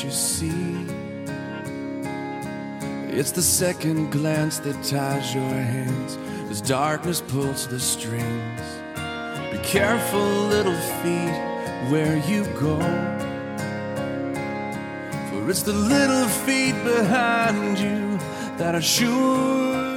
you see. It's the second glance that ties your hands as darkness pulls the strings. Be careful, little feet, where you go, for it's the little feet behind you that are sure